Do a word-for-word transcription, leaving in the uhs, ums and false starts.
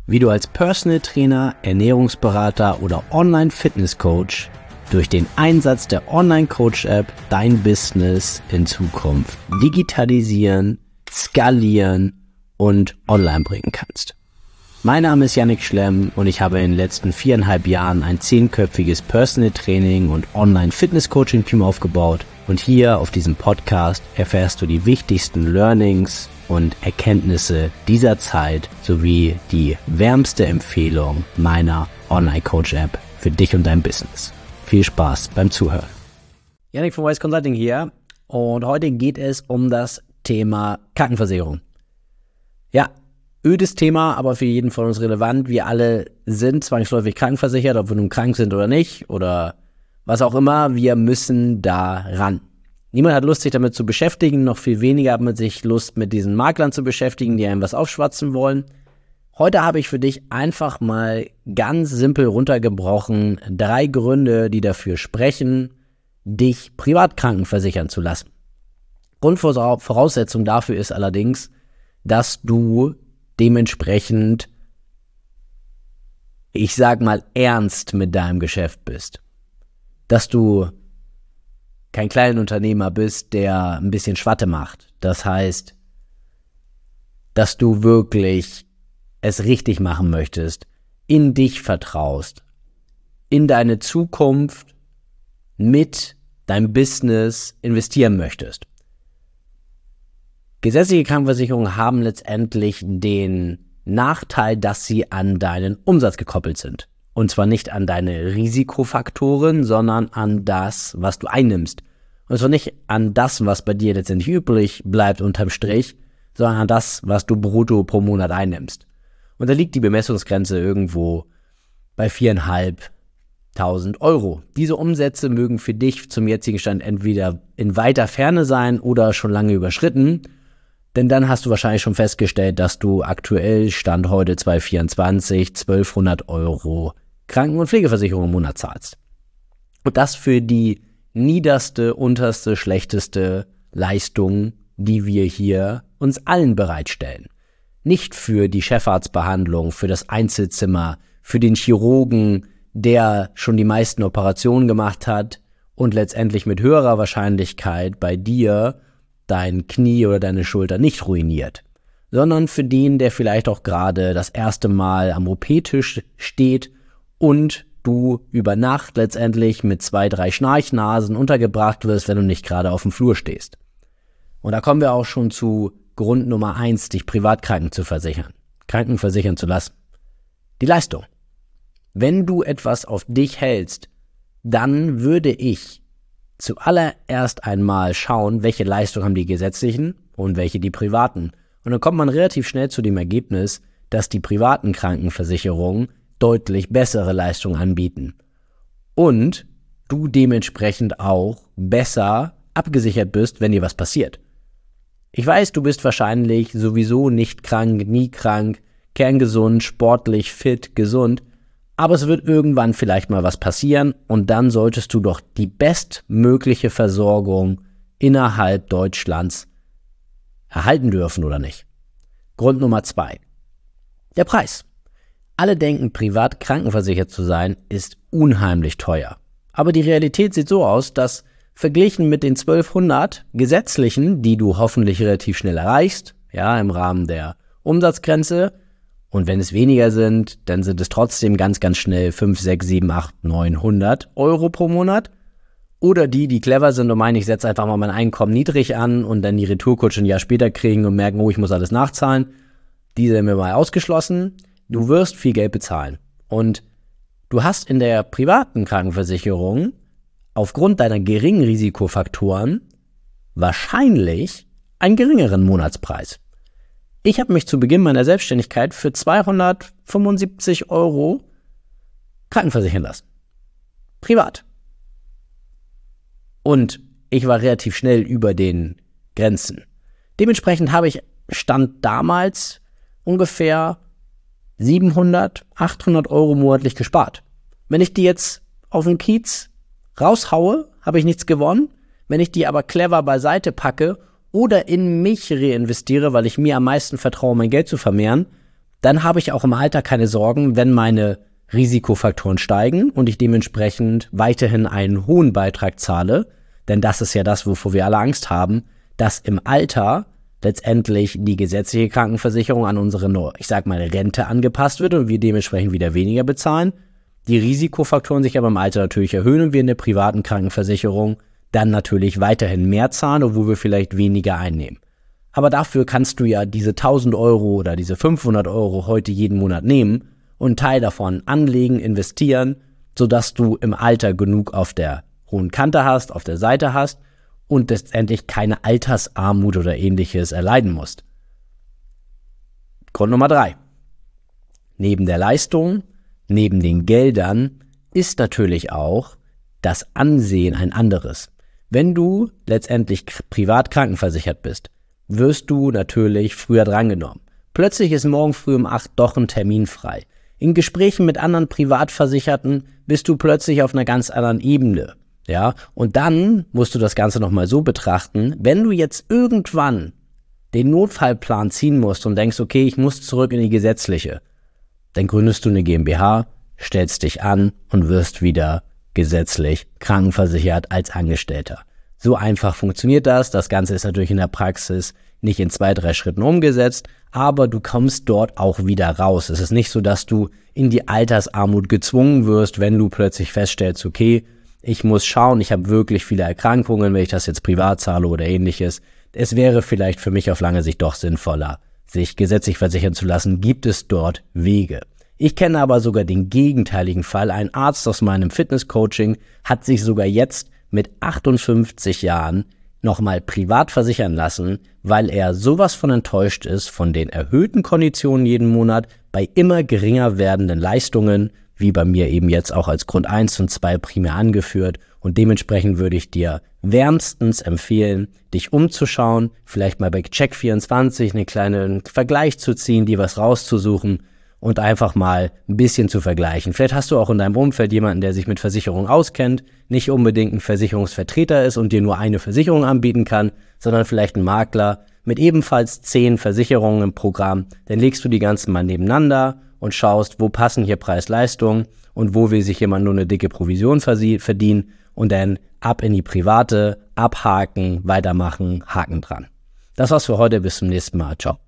wie du als Personal Trainer, Ernährungsberater oder Online-Fitness-Coach durch den Einsatz der Online-Coach-App dein Business in Zukunft digitalisieren, skalieren und online bringen kannst. Mein Name ist Yannick Schlemm und ich habe in den letzten viereinhalb Jahren ein zehnköpfiges Personal Training und Online-Fitness-Coaching-Team aufgebaut und hier auf diesem Podcast erfährst du die wichtigsten Learnings und Erkenntnisse dieser Zeit sowie die wärmste Empfehlung meiner Online-Coach-App für dich und dein Business. Viel Spaß beim Zuhören. Yannick von Wise Consulting hier und heute geht es um das Thema Krankenversicherung. Ja, ödes Thema, aber für jeden von uns relevant. Wir alle sind zwangsläufig krankenversichert, ob wir nun krank sind oder nicht oder was auch immer. Wir müssen da ran. Niemand hat Lust, sich damit zu beschäftigen, noch viel weniger hat man sich Lust, mit diesen Maklern zu beschäftigen, die einem was aufschwatzen wollen. Heute habe ich für dich einfach mal ganz simpel runtergebrochen drei Gründe, die dafür sprechen, dich privat krankenversichern zu lassen. Grundvoraussetzung dafür ist allerdings, dass du dementsprechend, ich sag mal, ernst mit deinem Geschäft bist. Dass du kein kleiner Unternehmer bist, der ein bisschen Schwatte macht. Das heißt, dass du wirklich es richtig machen möchtest, in dich vertraust, in deine Zukunft mit deinem Business investieren möchtest. Gesetzliche Krankenversicherungen haben letztendlich den Nachteil, dass sie an deinen Umsatz gekoppelt sind. Und zwar nicht an deine Risikofaktoren, sondern an das, was du einnimmst. Und zwar nicht an das, was bei dir letztendlich übrig bleibt unterm Strich, sondern an das, was du brutto pro Monat einnimmst. Und da liegt die Bemessungsgrenze irgendwo bei viertausendfünfhundert Euro. Diese Umsätze mögen für dich zum jetzigen Stand entweder in weiter Ferne sein oder schon lange überschritten. Denn dann hast du wahrscheinlich schon festgestellt, dass du aktuell Stand heute zwanzig vierundzwanzig zwölfhundert Euro Kranken- und Pflegeversicherung im Monat zahlst. Und das für die niederste, unterste, schlechteste Leistung, die wir hier uns allen bereitstellen. Nicht für die Chefarztbehandlung, für das Einzelzimmer, für den Chirurgen, der schon die meisten Operationen gemacht hat und letztendlich mit höherer Wahrscheinlichkeit bei dir dein Knie oder deine Schulter nicht ruiniert, sondern für den, der vielleicht auch gerade das erste Mal am O P-Tisch steht und du über Nacht letztendlich mit zwei, drei Schnarchnasen untergebracht wirst, wenn du nicht gerade auf dem Flur stehst. Und da kommen wir auch schon zu Grund Nummer eins, dich privat kranken zu versichern, krankenversichern zu lassen. Die Leistung. Wenn du etwas auf dich hältst, dann würde ich zuallererst einmal schauen, welche Leistung haben die gesetzlichen und welche die privaten. Und dann kommt man relativ schnell zu dem Ergebnis, dass die privaten Krankenversicherungen deutlich bessere Leistungen anbieten. Und du dementsprechend auch besser abgesichert bist, wenn dir was passiert. Ich weiß, du bist wahrscheinlich sowieso nicht krank, nie krank, kerngesund, sportlich, fit, gesund. Aber es wird irgendwann vielleicht mal was passieren und dann solltest du doch die bestmögliche Versorgung innerhalb Deutschlands erhalten dürfen, oder nicht? Grund Nummer zwei. Der Preis. Alle denken, privat krankenversichert zu sein, ist unheimlich teuer. Aber die Realität sieht so aus, dass verglichen mit den zwölfhundert gesetzlichen, die du hoffentlich relativ schnell erreichst, ja, im Rahmen der Umsatzgrenze, und wenn es weniger sind, dann sind es trotzdem ganz, ganz schnell fünf, sechs, sieben, acht, neunhundert Euro pro Monat. Oder die, die clever sind und meinen, ich setze einfach mal mein Einkommen niedrig an und dann die Retourkutsche ein Jahr später kriegen und merken, oh, ich muss alles nachzahlen. Die sind mir mal ausgeschlossen. Du wirst viel Geld bezahlen. Und du hast in der privaten Krankenversicherung aufgrund deiner geringen Risikofaktoren wahrscheinlich einen geringeren Monatspreis. Ich habe mich zu Beginn meiner Selbstständigkeit für zweihundertfünfundsiebzig Euro krankenversichern lassen. Privat. Und ich war relativ schnell über den Grenzen. Dementsprechend habe ich Stand damals ungefähr siebenhundert, achthundert Euro monatlich gespart. Wenn ich die jetzt auf den Kiez raushaue, habe ich nichts gewonnen. Wenn ich die aber clever beiseite packe oder in mich reinvestiere, weil ich mir am meisten vertraue, mein Geld zu vermehren, dann habe ich auch im Alter keine Sorgen, wenn meine Risikofaktoren steigen und ich dementsprechend weiterhin einen hohen Beitrag zahle, denn das ist ja das, wovor wir alle Angst haben, dass im Alter letztendlich die gesetzliche Krankenversicherung an unsere, ich sag mal, Rente angepasst wird und wir dementsprechend wieder weniger bezahlen. Die Risikofaktoren sich aber im Alter natürlich erhöhen und wir in der privaten Krankenversicherung dann natürlich weiterhin mehr zahlen, obwohl wir vielleicht weniger einnehmen. Aber dafür kannst du ja diese tausend Euro oder diese fünfhundert Euro heute jeden Monat nehmen und einen Teil davon anlegen, investieren, sodass du im Alter genug auf der hohen Kante hast, auf der Seite hast und letztendlich keine Altersarmut oder ähnliches erleiden musst. Grund Nummer drei. Neben der Leistung, neben den Geldern ist natürlich auch das Ansehen ein anderes. Wenn du letztendlich privat krankenversichert bist, wirst du natürlich früher drangenommen. Plötzlich ist morgen früh um acht doch ein Termin frei. In Gesprächen mit anderen Privatversicherten bist du plötzlich auf einer ganz anderen Ebene. Ja, und dann musst du das Ganze nochmal so betrachten, wenn du jetzt irgendwann den Notfallplan ziehen musst und denkst, okay, ich muss zurück in die gesetzliche, dann gründest du eine GmbH, stellst dich an und wirst wieder gesetzlich krankenversichert als Angestellter. So einfach funktioniert das. Das Ganze ist natürlich in der Praxis nicht in zwei, drei Schritten umgesetzt, aber du kommst dort auch wieder raus. Es ist nicht so, dass du in die Altersarmut gezwungen wirst, wenn du plötzlich feststellst, okay, ich muss schauen, ich habe wirklich viele Erkrankungen, wenn ich das jetzt privat zahle oder ähnliches. Es wäre vielleicht für mich auf lange Sicht doch sinnvoller, sich gesetzlich versichern zu lassen. Gibt es dort Wege? Ich kenne aber sogar den gegenteiligen Fall. Ein Arzt aus meinem Fitnesscoaching hat sich sogar jetzt mit achtundfünfzig Jahren nochmal privat versichern lassen, weil er sowas von enttäuscht ist von den erhöhten Konditionen jeden Monat bei immer geringer werdenden Leistungen, wie bei mir eben jetzt auch als Grund eins und zwei primär angeführt. Und dementsprechend würde ich dir wärmstens empfehlen, dich umzuschauen, vielleicht mal bei Check vierundzwanzig einen kleinen Vergleich zu ziehen, dir was rauszusuchen und einfach mal ein bisschen zu vergleichen. Vielleicht hast du auch in deinem Umfeld jemanden, der sich mit Versicherung auskennt, nicht unbedingt ein Versicherungsvertreter ist und dir nur eine Versicherung anbieten kann, sondern vielleicht ein Makler mit ebenfalls zehn Versicherungen im Programm. Dann legst du die ganzen mal nebeneinander und schaust, wo passen hier Preis-Leistung und wo will sich jemand nur eine dicke Provision verdienen und dann ab in die private, abhaken, weitermachen, Haken dran. Das war's für heute, bis zum nächsten Mal. Ciao.